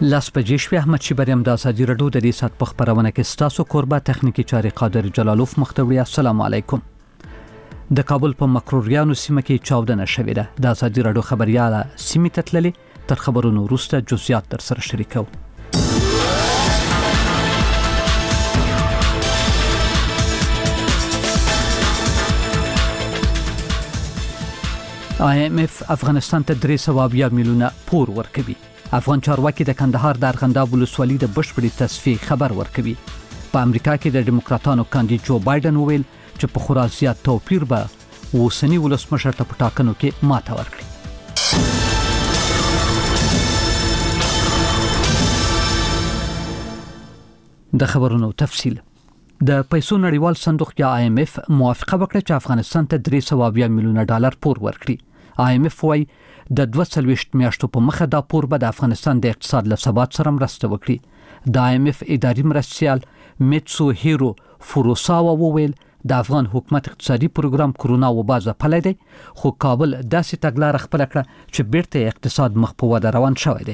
لاس بجې شوې. احمد شیبریم د ازادي رادیو د دې سات په خبرونه کې ستاسو قربا تخنیکی چاري قادر جلالوف مختوی. السلام علیکم. د کابل په مکروریانو سیمه کې چاودنه شوې ده. د ازادي رادیو خبرياله سیمه تتللي تر خبرونو وروسته جزئیات در سره شریکو. IMF افغانستان ته 300 میلیونه پور ورکوي. افغان چارواکي د کندهار د ارغنداب ولسوالۍ د بشپړې تصفیې خبر ورکوي. په امریکا کې د ډیموکراتانو کاندید جو بایدن وویل چې په خورا زیات توپیر به اوسنی ولسمشر ته په ټاکنو کې ماته ورکړي. د خبرونو تفصیل. د پیسو نړیوال صندوق یا IMF موافقه وکړه چې افغانستان ته 300 میلیونه ډالر پور ورکړي. IMF وايي د 22 میاشتو په مخه دا پور به د افغانستان د اقتصاد له ثبات سره مرسته وکړي. د IMF اداري مرستیال میتسو هیرو فوروساوا وویل د افغان حکومت اقتصادي پروګرام کرونا وبا ځپلی دی، خو کابل داسې تګلاره خپله کړه چې بیرته اقتصاد مخ په وده روان شوی دی.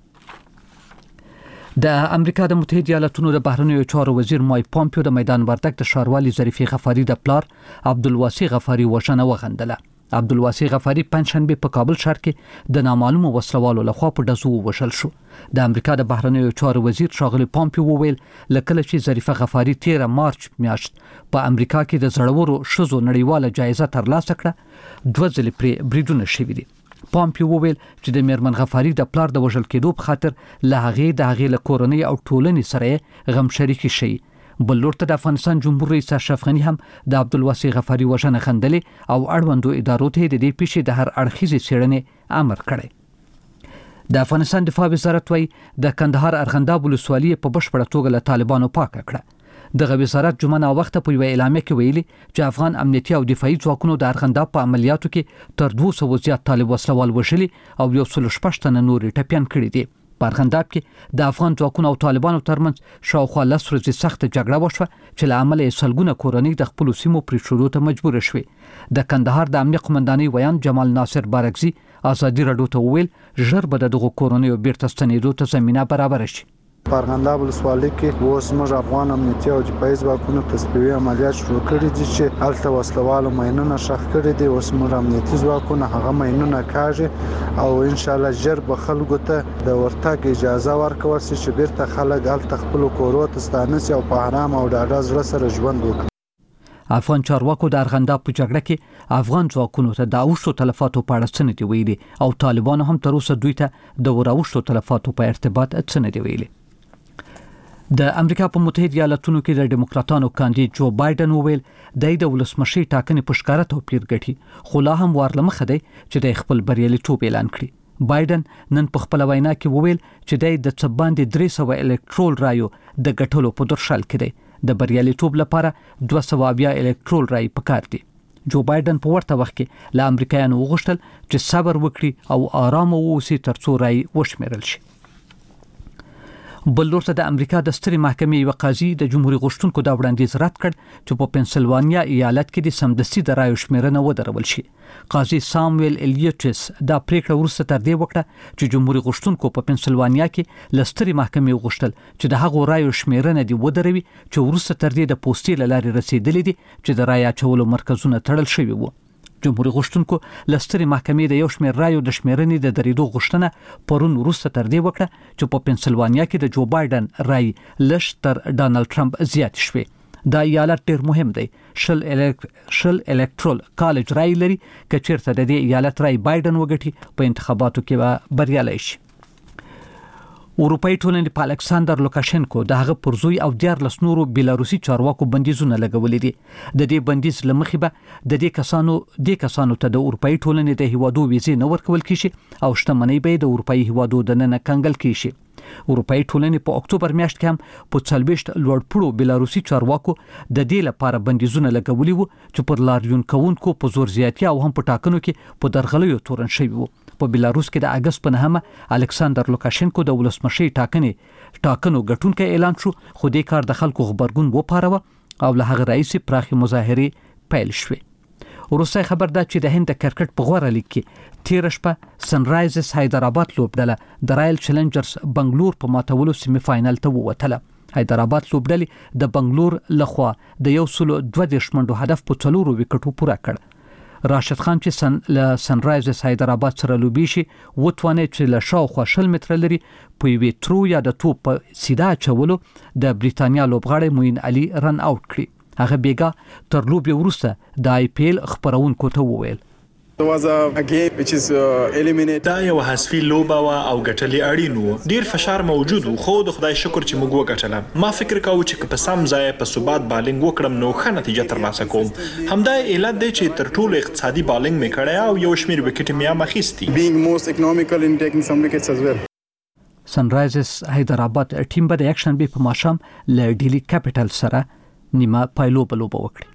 د امریکا د متحده ایالاتونو د بهرنیو چارو وزیر مایک پامپیو د میدان وردګ د ښاروالي ظریفي غفاري د پلار عبدالواسع غفاري وژنه وغندله. عبدالواسع غفاري پنځشنبه په کابل ښار کې د نامعلومو وسلوالو لخوا په ډزو وشل شو. د امریکا د بهرنیو چارو وزیر ښاغلی پامپیو وویل لکه چې ظریفه غفاري 13 مارچ میاشت په امریکا کې د زړورو ښځو نړیواله جایزه ترلاسه کړه، 2 ځلې پرې بریدونه شوي دي. پامپیو وویل چې د میرمن غفاري د پلار د وژل کېدو په خاطر له هغې له کورنۍ او ټولنې سره غم شریکي شي. بل لور ته د افغانستان جمهور رئیس اشرف غنی هم د عبدالواسع غفاري وژنه خندلې او اړوندو ادارو ته د دې پیښې د هر اړخیزې څېړنې امر کړی. د افغانستان دفاع وزارت وايي د کندهار ارغنداب ولسوالۍ په بشپړه توګه له طالبانو پاکه کړه. دغه وزارت جمعه نا وخت په یوه اعلامیه کې ویلي چې افغان امنیتي او دفاعي ځواکونو د ارغنداب په عملیاتو کې تر 200 زیات طالب وسلوال وژلي او 116 تنه نور ټپيان کړي دي. په ارغنداب کې د افغان ځواکونو او طالبانو ترمنځ شاوخوا 10 ورځې سخت جګړه وشوه چې له امله سلګونه کورنۍ د خپل سیمو پریښودو ته مجبور شوې. د کندهار د امنیه قومندانۍ ویان جمال ناصر بارکزي ازادي رادیو ته وویل ژر به دغه کورنۍ بیرته ستنېدو ته زمينه برابر شي. په ارغنداب ولسوالۍ کې اوس موږ افغان امنیتي او دفاعي ځواکونو تصفیوي عملیات شروع کړي دي چې هلته وسلوالو ماینونه ښخ کړي دي. اوس موږ امنیتي ځواکونه هغه ماینونه کاږي او ان شاء الله ژر به خلکو ته د ورتګ اجازه ورکول شي چې بیرته خلک هلته خپل کورو ته ستانه شي او په آرام او ډاډه زړه سره ژوند وکړي. افغان چارواکو د ارغنداب په جګړه کې افغان ځواکونو ته د اوښتو تلفاتو په اړه څه نه دي ویلي او طالبانو هم تر اوسه دوی ته د اوښتو تلفاتو په ارتباط څه نه دي ویلي. د امریکا په متحده ایالاتونو کې د ډیموکراتانو کاندید جو بایدن وویل د ولسمشر ټاکنې په ښکاره توپیر ګټي، خو لا هم ورلمخه دی چې د خپل بریالیتوب اعلان کړي. بایدن نن په خپل وینا کې وویل چې د څباندې 300 الکترول رایو د ګټلو په درشل کې دی. د بریالیتوب لپاره 200 الکترول رای پکار دي. جو بایدن په ورته وخت کې له امریکایانو وغوښتل چې صبر وکړي او آرام واوسي ترڅو رای وشمیرل شي. بل لور ته د امریکا د سترې محکمې یو قاضي د جمهوریت غوښتونکو دا وړاندیز رد کړ چې په پنسلوانیا ایالت کې د سمدستي د رایو شمیرنه ودرول شي. قاضي سامویل الیوټس دا پریکړه وروسته تر دې وکړه چې جمهوریت غوښتونکو په پنسلوانیا کې د سترې محکمې وغوښتل چې د هغو رایو شمیرنه دی ودروي چې وروسته تر دې د پوسټې له لارې رسیدلې دي چې د رای اچولو مرکزونه تړل شوي وو. جمهوریت غوښتونکو لستري محکمې د یو شمېر رایو د شمیرنې د درېدو غوښتنه پرون وروسته تر دې وکړه چې په پنسلوانیا کې د جو بایدن رای لږ تر ډانلډ ټرمپ زیات شوی. دا ایالت ډیر مهم دی. شل الکترول کالج رای لري چې چیرته د دې ایالت رای بایدن وګټي په انتخاباتو کې به بریالی شي. اروپאי ټولنې په الکساندر لوکاشنکو د هغه پرزوی او 14 نورو بیلاروسي چارواکو بندیزونه لګولې دي. د دې بندیز لمخې به د دې کسانو ته د اروپאי ټولنې د هیوادو ویزې نه ورکول کیږي او شتمنۍ به د اروپאי هیوادو د نه کنګل کیږي. اروپאי ټولنې په اکتوبر میاشت کې هم په 40 لوړپوړو بیلاروسي چارواکو د دې لپاره بندیزونه لګولي وو چې پر لاریون کوونکو په زور زیاتي او هم په ټاکنو کې په درغلیو تورن شوی وو. په بیلاروس کې د اگست په 9 الکساندر لوکاشنکو د ولسمشر ټاکنو ګټونکي اعلان شو، خو دې کار د خلکو خبرګون وپاروه او له هغه رئیس پراخي مظاهره پیل شوه. وروسي خبر دا چې د هند د کرکټ په غوړه لیګ کې تیر شپه سنرایزرز حیدرآباد لوبډله د رایل چیلنجرز بنگلور په ماتولو سیمه فائنل ته ووتله. حیدرآباد لوبډلې د بنگلور لخوا د 122 منډو هدف په 4 وکټو پوره کړ. راشد خان چې سنرایزرز حیدرآباد سره لوبي شي وټوانه چې له شاوخوا 20 متره لري په وی ترو یا د توپ سیده چولو د بریتانیا لوبغاړی موین علي رن اوټ کړی. هغه بیګا تر لوبي وروسته د آی پی ایل خبرونکو ته وویل دا یو حذفي لوبه او ګټلې اړین وو. ډیر فشار موجود وو خو د خدای شکر چې موږ وګټله. ما فکر کاوه چې په سم ځای په ثبات بالینګ وکړم نو ښه نتیجه ترلاسه کوم. همدا علت دی چې تر ټولو اقتصادي بالینګ مې کړی او یو شمیر وکټ مې هم اخیستي. سنرایزرز حیدرآباد ټیم به د اکشن بي په ماشام له ډیلی کیپټل سره نیمه پایلو بلوبه وکړي.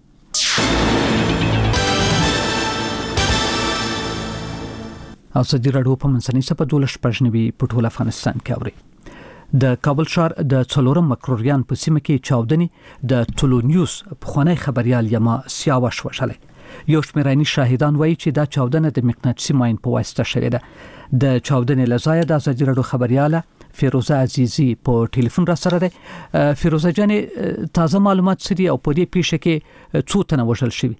او سدي راډیو په منځنۍ سپه 12 پښنوي په ټول افغانستان کې اوري. د کابل شهر د څلورم مکروریان په سیمه کې چاودنی د ټولو نیوز په خونی خبريال یما سیاوش وشله. یو شمیرانی شاهدان وایي چې دا چاودنه د مقناطیسي ماین په واسطه شوې ده. د چاودنې لزای د سدي راډیو خبرياله فیروزه عزیزی په ټلیفون را سره ده. فیروزه جانې تازه معلومات سړي او په دې پیښه کې څو تنه وژل شوي؟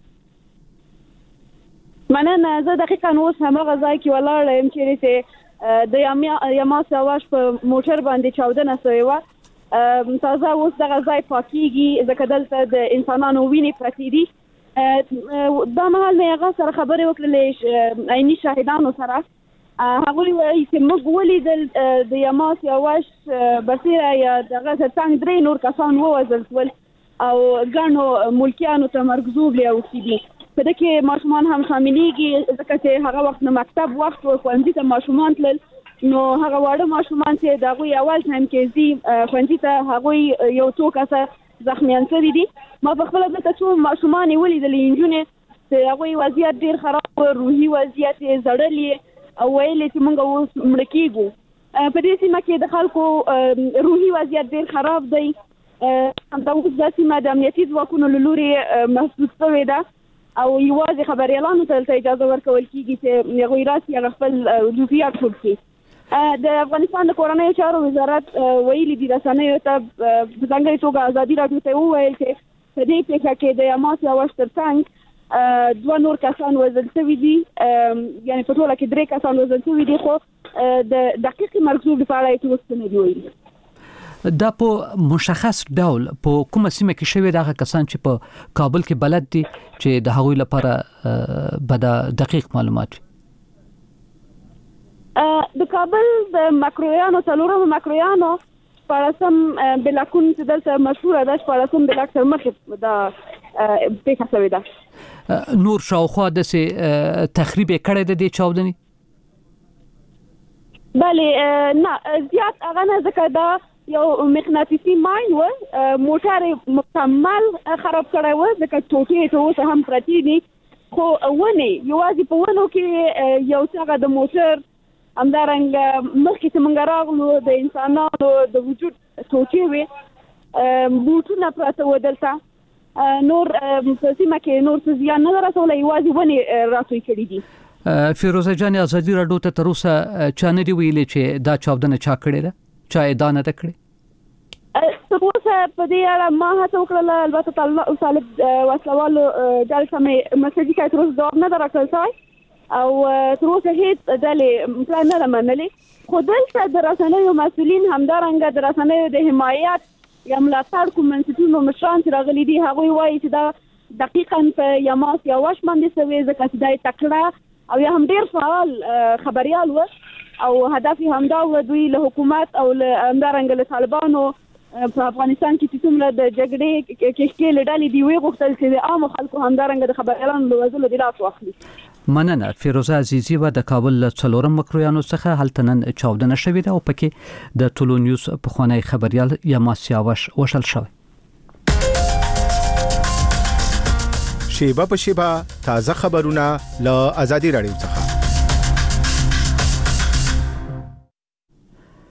مننه. زه دقیقاً اوس همغه ځای کې ولاړ یم چې د یما سیاوش په موټر باندې چاودنه شوې وه. تازه اوس دغه ځای پاکیږي ځکه دلته د انسانانو وینې پرتې دي. دا مهال مې هغه سره خبرې وکړلې عیني شاهدانو سره. هغوی وایي چې موږ ولیدل د یما سیاوش برسیره یا دغه ترڅنګ 3 نور کسان ووژل شول او ګڼو ملکیانو ته مرګ اوښتي دي. په دې کې ماشومان هم شاملېږي ځکه چې هغه وخت نو مکتب وخت و ښوونځي ته ماشومان تلل نو هغه واړه ماشومان چې د هغوی اول ټایم کې ځي ښوونځي ته هغوی یو څو کسه زخمیان شوي دي. ما په خپله دلته څو ماشومان یې ولیدلې نجونې چې هغوی وضعیت ډېر خراب و، روحي وضعیت یې زړل او ویل چې موږ اوس مړه کېږو. په دې سیمه کې د خلکو روحي وضعیت ډېر خراب دی. همدا اوس دا سیمه د امنیتي ځواکونو له لورې محدود شوې ده او یوازې خبريالانو ته اجازه ورکول کیږي چې هغوی راسي هغه خپل جزئیات ټول د افغانستان د کورنیو چارو وزارت ویلي دي رسنیو ته په ځانګړې توګه ازادي راډیو ته وویل چې په دې پیښه کې د یما سیاوش ترڅنګ 2 نور کسان وژل شوي دي. یعنې په ټوله کې 3 کسان وژل شوي دي خو د دقیقې مرګ په اړه هیڅ څه نه دي ویلي. دا په مشخص ډول په کومه سیمه کې شوی دغه کسان چې په کابل کې بلد دي چې د هغوی لپاره به د دقیق معلومات د کابل د مکرویانو څلورم مکرویانو پارسم بلاکون چې دلته مشهوره ده پارسم بلاک تر مخې د پیښه شوې ده. نور شاوخوا داسې تخریب کړی د دې چاودنې؟ بله نه زیات هغه نه ځکه دا یو مقناطیسي ماین و موټر مکمل خراب کړی و ځکه ټوټې ته اوس هم پرتې دي خو ونې یوازې په ونو کې یو څه د موټر همدارنګه مخکې چې موږ راغلو د انسانانو د وجود ټوټې وې بوټونه پراته و دلته نور په سیمه کې نور څه زیان نه رسولی یوازې ونې راتوی کړي دي. فیروزه جانې ازادي راډیو ته تر اوسه چا نه دي ویلي چې دا چاودنه چا کړې ده؟ چا ادعا نه ده کړې؟ تر اوسه په دې اړه ما هڅه وکړله البته طالب وسلوالو ډلې ته مې مسجي کړی تر اوسه ځواب نه ده راکړل شوی او تر اوسه هېڅ ډلې پلان نه ده منلې خو دلته د رسنیو مسؤلین همدارنګه د رسنیو د حمایت یا ملاتړ کوم منصفونو مشران چې راغلي دي هغوی وایي چې دا دقیقاً په یما سیاوش باندې شوې ځکه چې دا یې تکړه او یا هم ډېر فعال خبریال و او هدف یې همدا و دوی له حکومت او همدارنګه له طالبانو په افغانستان کې چې څومره د جګړې کښکې له ډلې دي ویې غوښتل چې د عامو خلکو همدارنګه د خبریالانو له وژلو د لاس واخلي. مننه. فیروزه عزیزی و د کابل له څلورم مکرویانو څخه هلته نن چاودنه شوې ده او پکې د ټولو نیوز پخوانی خبریال یما سیاوش وشل شوی. شیبه په شیبه تازه خبرونه له آزادي راډیو څخه.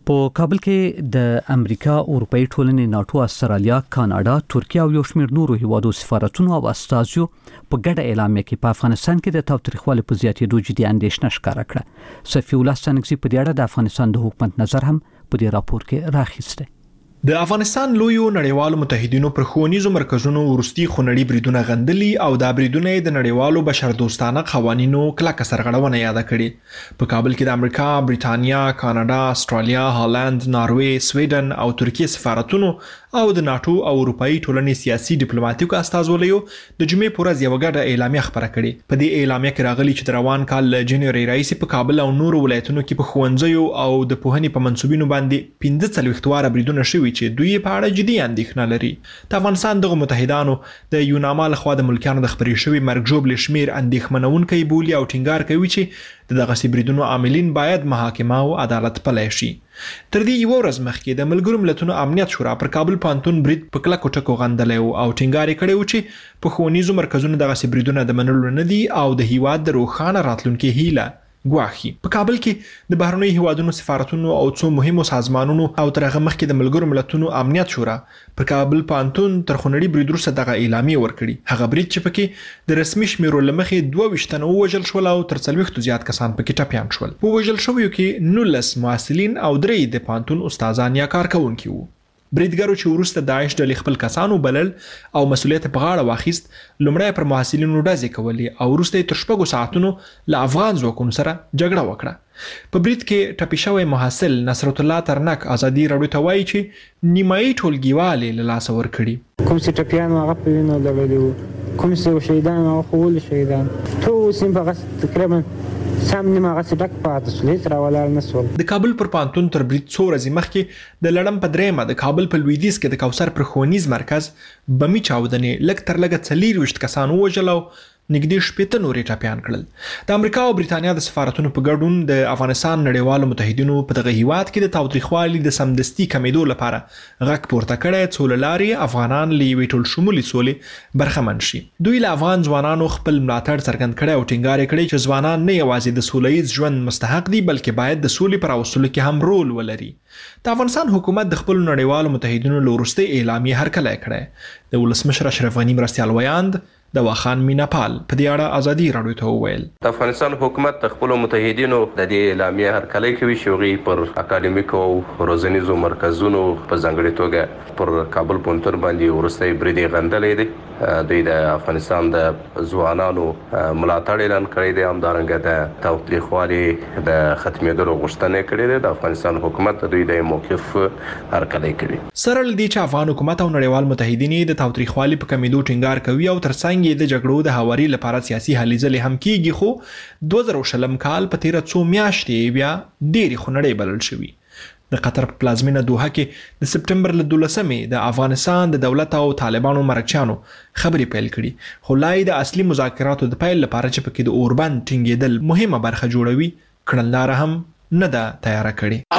په کابل کې د امریکا، اروپאי ټولنې، ناتو، استرالیا، کاناډا، ترکیه او یو شمېر نورو هیوادو سفارتونو او استازیو په ګډه اعلامیه کې په افغانستان کې د تاوتریخوالي په زیاتېدو جدي اندېښنه ښکاره کړه. صفي الله ستانکزي په دې اړه د افغانستان د حکومت نظر هم په دې راپور کې راخیسته. د افغانستان لویو نړیوالو متحدینو پر ښوونیزو مرکزونو وروستي خونړي بریدونه غندلي او دا بریدونه د نړیوالو بشردوستانه قوانینو کلکه سرغړونه یاد کړي. په کابل کې د امریکا، بریټانیا، کاناډا، استرالیا، هالند، ناروې، سویډن او ترکیه سفارتونو او د ناتو او اروپאי ټولنې سیاسي ډیپلوماټیکو استازولیو د جمعې په ورځ یو ګډه اعلامیه خبره کړې. په دې اعلامیه کې راغلي چې د روان کال جنوري راځي په کابل او نورو ولایتونو کې په ښوونځیو او د پوهنې په منسوبینو باندې 15 واره بریدونه شوي چې دوی په اړه جدي اندېښنه لري. د افغانستان دغه متحدانو د یوناما لخوا د ملکیانو د خبرې شوي مرګ ژوبل شمیر اندېښمنونکي بولي او ټینګار کوي چې دغه بریدونو عاملین باید محاکمه او عدالت پلی شي. تر دې یو ورځ مخکې د ملګرو ملتونو امنیت شورا پر کابل پانتون برید په کلکو ټکو غندلی او ټینګار کړی و چې په ښوونیزو مرکزونو دغه بریدونه د منلو نه دي او د هیواد د روښانه راتلونکي هیله ګواښي. په کابل کې د بهرنیو هیوادونو سفارتونو او څو مهمو سازمانونو او تر هغه مخکې د ملګرو ملتونو امنیت شورا پر کابل پانتون تر خونړي برید وروسته دغه اعلامیه ورکړي. هغه برید چې پکې د رسمي شمیرو له مخې 22 تنه ووژل شول او تر 40 زیات کسان پکې ټپیان شول. په وژل شویو کې 19 محصلین او 3 د پانتون استادان یا کارکونکي وو. بریدګرو چې وروسته داعش ډلې خپل کسانو بلل او مسؤلیت په غاړه واخیست، لومړی پر محصلینو ډزې کولې او وروسته تر 6 ساعتونو له افغان ځواکونو سره جګړه وکړه. په برید کې ټپي شوی محصل نصرت الله ترنک ازادي راډیو ته وایي چې نیمایي ټولګیوالې له لاسه ورکړي. کوم چې ټپیان هغه په وینو لړلي، کوم چې شهیدان هغه خو ول شهیدان ټول سیم په تقریبا سم نیمه غسی ډک پاتې شول، هیڅ راولال نه شول. د کابل پر پانتون تر برید څو ورځې مخکې د لړم په درېمه د کابل په لویدیځ کې د کوثر پر ښوونیز مرکز بمي چاودنې لږ تر لږه 24 کسان ووژل او نږدې 15 نورې ټپیان کړل. د امریکا او بریټانیا د سفارتونو په ګډون د افغانستان نړیوالو متحدینو په دغه هیواد کې د تاوتریخوالي د سمدستي کمیدو لپاره غږ پورته کړی څو له لارې افغانان له یوې ټول شمولي سولې برخمن شي. دوی له افغان ځوانانو خپل ملاتړ څرګند کړی او ټینګار کړی چې ځوانان نه یوازې د سولهییز ژوند مستحق دي بلکې باید د سولې پر راوستلو کې هم رول ولري. د افغانستان حکومت د خپل نړیوالو متحدینو له وروستۍ اعلامیې هرکلی کړی. د ولسمشر اشرف غني مرستیال ویاند د واخان میناپال په دې اړه ازادي راډیو ته وویل. د افغانستان حکومت د خپل متحدینو د دې اعلامیه هرکلی کوي چې هغوی پر اکاډمیکو او روزنیزو مرکزونو په ځانګړې توګه پر کابل پونتون باندې وروستی برید غندلی دی. دوی د افغانستان د ځوانانو ملاتړ اعلان کړی دی، همدارنګه د تاوتریخوالي د ختمېدلو غوښتنه کړې ده. د افغانستان حکومت د دوی د موقف هرکلی کوي. سره له دې چې افغان حکومت او نړیوال متحدین د تاوتریخوالي په کمیدو ټینګار کوي او ترڅنګ د جګړو د هواري لپاره سیاسي هلې ځلې هم کیږي، خو 2020 کال په تیره څو میاشتې بیا ډېرې خونړۍ بلل شوي. د قطر په پلازمینه دوحه کې د سپټمبر له 12مې د افغانستان د دولت او طالبانو مرکچیانو خبرې پیل کړي، خو لا یې د اصلي مذاکراتو د پیل لپاره چې پکې د اوربند ټینګېدل مهمه برخه جوړوي کړنلاره هم نه ده تیاره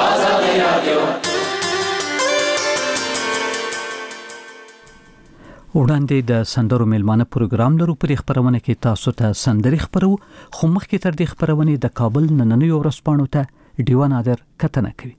کړې. وړاندې د سندرو میلمانه پروګرام لرو. پر خبرونه کې تاسو ته سندري خبرو، خو مخکې تر دې خبرونه د کابل نننیو ورځپاڼو ته ډیوه نادر کتنه کوي.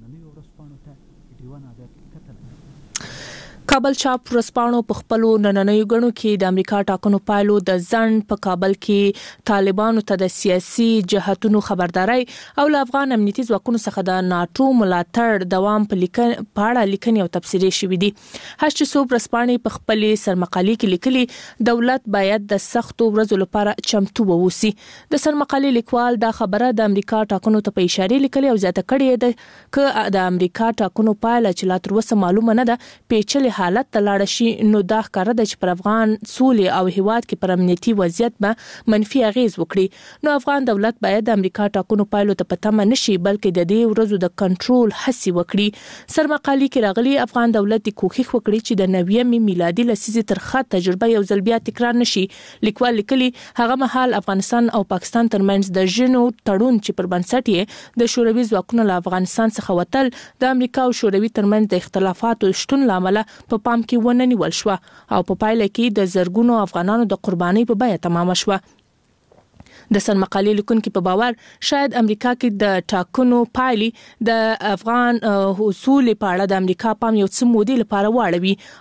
کابل چاپ ورځپاڼو په خپلو نننیو غړو کې د امریکا ټاکنو پایلو د ځنډ په کابل کې طالبانو ته د سیاسي جهاتونو خبرداري او له افغان امنیتي ځواکونو څخه د ناتو ملاتړ دوام په اړه لیکنې او تبصرې شوې دي. هڅه څو ورځپاڼې په خپلې سرمقالې کې لیکلي دولت باید د سختو ورځو لپاره چمتو ووسی. د سرمقالې لیکوال دا خبره د امریکا ټاکنو ته په اشاره لیکلي او زیاته کړې ده چې د امریکا ټاکنو پایله چې لا تر اوسه معلومه نه ده پیچلې حالت ته لاړ شي، نو دا ښکاره ده چې پر افغان سولې او هیواد کې پر امنیتي وضعیت به منفي اغیز وکړي. نو افغان دولت باید د امریکا ټاکنو پایلو ته په تمه نشي بلکې د دې ورځو د کنټرول هڅې وکړي. سرمقالې کې راغلي افغان دولت د کوښښ وکړي چې د 90 میلادي لسیزې ترخه تجربه یو ځل بیا تکرار نشي. لیکوال لیکلي هغه مهال افغانستان او پاکستان ترمنځ د ژنو تړون چې پر بنسټ یې د شوروي ځواکونو له افغانستان څخه وتل د امریکا او شوروي ترمنځ د اختلافاتو شتون لامل په پام کې ونه نیول شو او په پایله کې د زرګونو افغانانو د قربانۍ په بیه تمام شو. د سن مقالې لیکونکو په باور شاید امریکا کې د ټاکنو پایلې د افغان حصول په اړه د امریکا پام یو څه مودې لپاره واړوي